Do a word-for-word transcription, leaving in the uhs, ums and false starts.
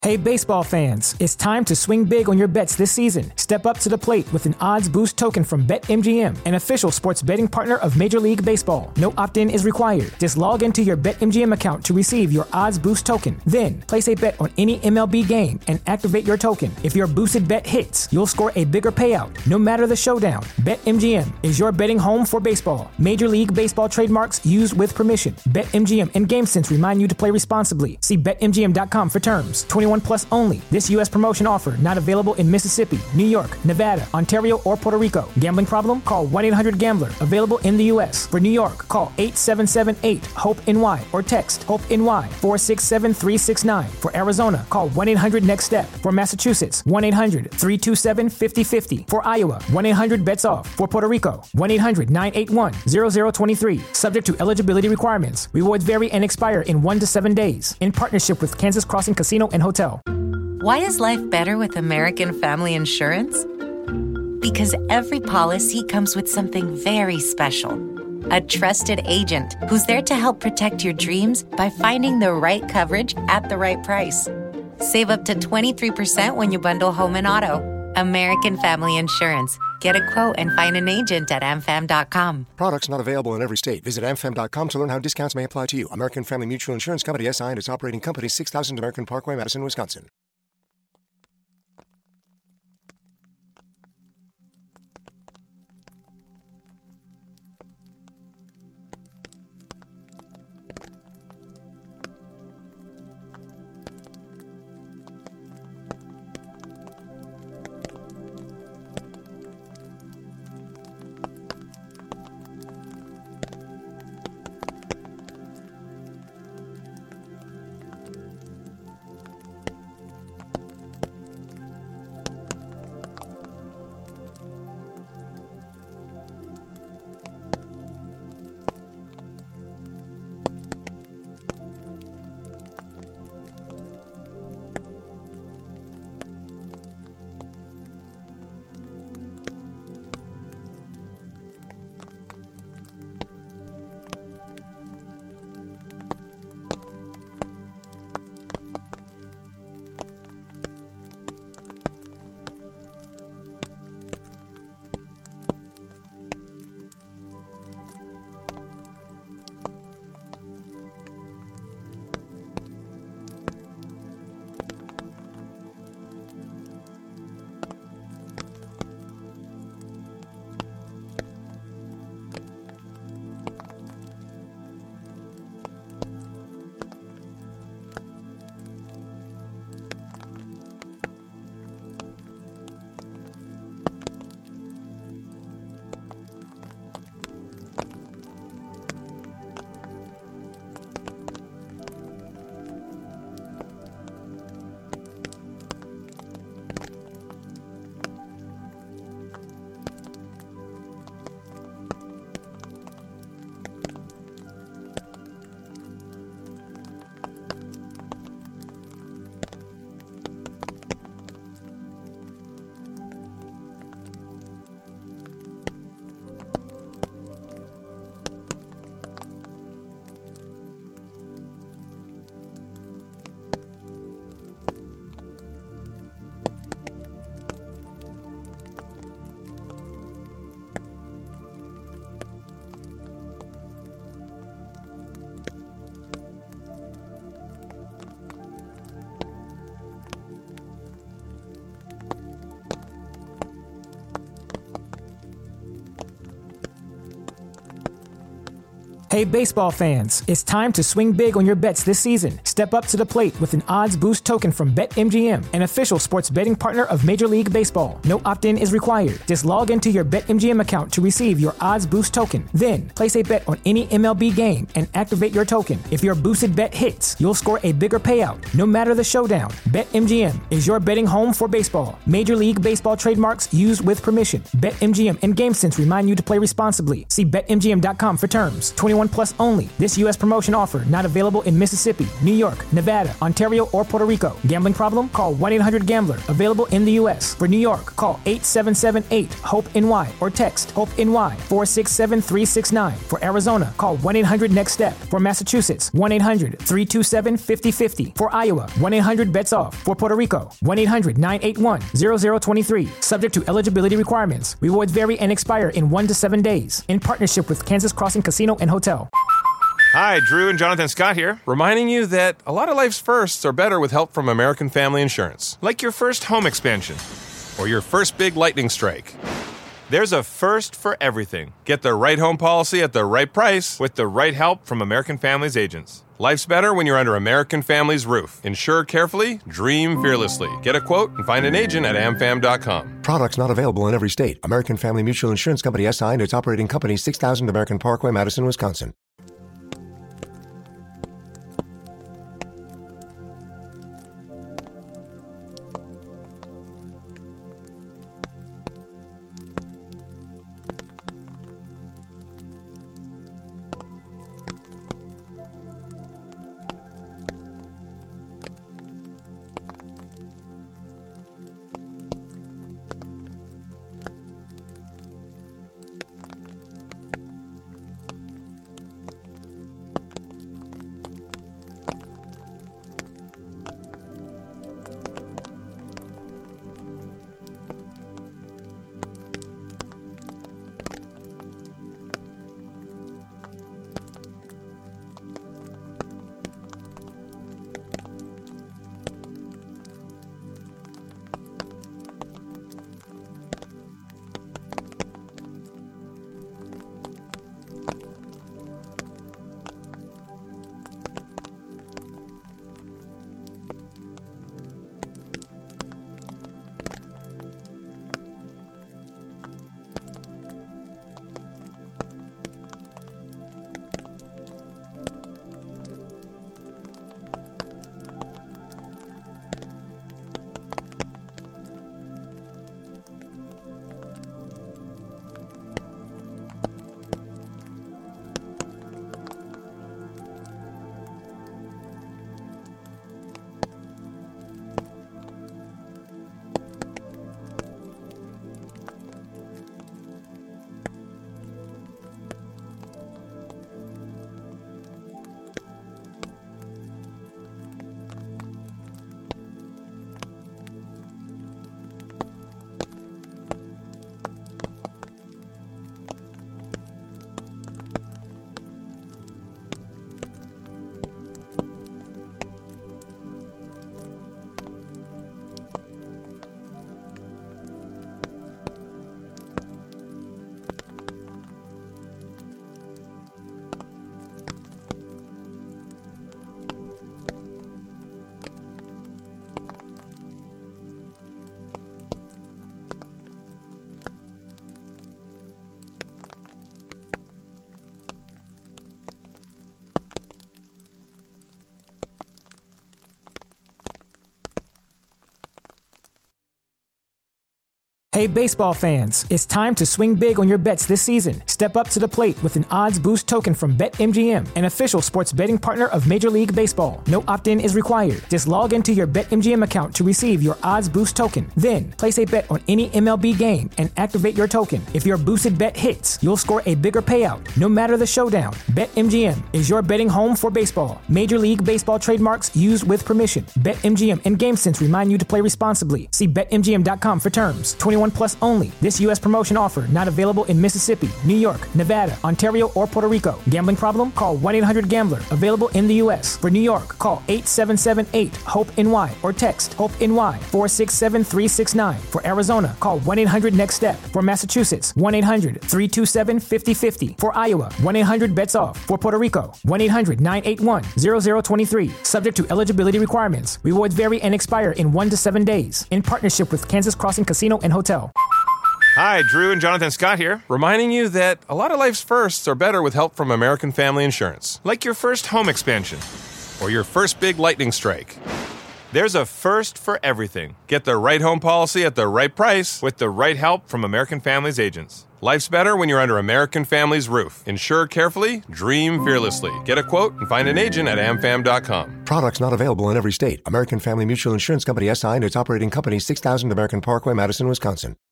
Hey baseball fans, it's time to swing big on your bets this season. Step up to the plate with an odds boost token from BetMGM, an official sports betting partner of Major League Baseball. No opt-in is required. Just log into your BetMGM account to receive your odds boost token. Then, place a bet on any M L B game and activate your token. If your boosted bet hits, you'll score a bigger payout, no matter the showdown. BetMGM is your betting home for baseball. Major League Baseball trademarks used with permission. BetMGM and GameSense remind you to play responsibly. See Bet M G M dot com for terms. twenty-one plus only. This U S promotion offer not available in Mississippi, New York, Nevada, Ontario, or Puerto Rico. Gambling problem? Call one eight hundred gambler. Available in the U S. For New York, call eight seven seven eight HOPE N Y or text HOPE-N Y four six seven three six nine. For Arizona, call one eight hundred next step. For Massachusetts, one eight hundred three two seven five zero five zero. For Iowa, one eight hundred bets off. For Puerto Rico, one eight hundred nine eight one zero zero two three. Subject to eligibility requirements. Rewards vary and expire in one to seven days. In partnership with Kansas Crossing Casino and Hotel. Why is life better with American Family Insurance? Because every policy comes with something very special. A trusted agent who's there to help protect your dreams by finding the right coverage at the right price. Save up to twenty-three percent when you bundle home and auto. American Family Insurance. Get a quote and find an agent at a m fam dot com. Products not available in every state. Visit a m fam dot com to learn how discounts may apply to you. American Family Mutual Insurance Company, S I and its operating company, six thousand American Parkway, Madison, Wisconsin. Hey baseball fans, it's time to swing big on your bets this season. Step up to the plate with an odds boost token from BetMGM, an official sports betting partner of Major League Baseball. No opt-in is required. Just log into your BetMGM account to receive your odds boost token. Then, place a bet on any M L B game and activate your token. If your boosted bet hits, you'll score a bigger payout, no matter the showdown. BetMGM is your betting home for baseball. Major League Baseball trademarks used with permission. BetMGM and GameSense remind you to play responsibly. See Bet M G M dot com for terms. twenty-one twenty-one plus only. This U S promotion offer not available in Mississippi, New York, Nevada, Ontario, or Puerto Rico. Gambling problem? Call one eight hundred gambler. Available in the U S. For New York, call eight seven seven eight HOPE N Y or text HOPE-N Y four six seven three six nine. For Arizona, call one eight hundred next step. For Massachusetts, one eight hundred three two seven five zero five zero. For Iowa, one eight hundred bets off. For Puerto Rico, one eight hundred nine eight one zero zero two three. Subject to eligibility requirements. Rewards vary and expire in one to seven days. In partnership with Kansas Crossing Casino and Hotel. Hi, Drew and Jonathan Scott here, reminding you that a lot of life's firsts are better with help from American Family Insurance. Like your first home expansion or your first big lightning strike. There's a first for everything. Get the right home policy at the right price with the right help from American Family's agents. Life's better when you're under American Family's roof. Insure carefully, dream fearlessly. Get a quote and find an agent at am fam dot com. Products not available in every state. American Family Mutual Insurance Company S I and its operating company, six thousand American Parkway, Madison, Wisconsin. Hey baseball fans, it's time to swing big on your bets this season. Step up to the plate with an odds boost token from BetMGM, an official sports betting partner of Major League Baseball. No opt-in is required. Just log into your BetMGM account to receive your odds boost token. Then, place a bet on any M L B game and activate your token. If your boosted bet hits, you'll score a bigger payout, no matter the showdown. BetMGM is your betting home for baseball. Major League Baseball trademarks used with permission. BetMGM and GameSense remind you to play responsibly. See Bet M G M dot com for terms. twenty-one plus only. This U S promotion offer not available in Mississippi, New York, Nevada, Ontario, or Puerto Rico. Gambling problem? Call one eight hundred gambler. Available in the U S. For New York, call eight seven seven eight HOPE N Y or text HOPE-N Y four six seven three six nine. For Arizona, call one eight hundred next step. For Massachusetts, one eight hundred three two seven five zero five zero. For Iowa, one eight hundred bets off. For Puerto Rico, one eight hundred nine eight one zero zero two three. Subject to eligibility requirements. Rewards vary and expire in one to seven days. In partnership with Kansas Crossing Casino and Hotel. Hi, Drew and Jonathan Scott here, reminding you that a lot of life's firsts are better with help from American Family Insurance. Like your first home expansion or your first big lightning strike. There's a first for everything. Get the right home policy at the right price with the right help from American Family's agents. Life's better when you're under American Family's roof. Insure carefully, dream fearlessly. Get a quote and find an agent at am fam dot com. Products not available in every state. American Family Mutual Insurance Company S I and its operating company, six thousand American Parkway, Madison, Wisconsin.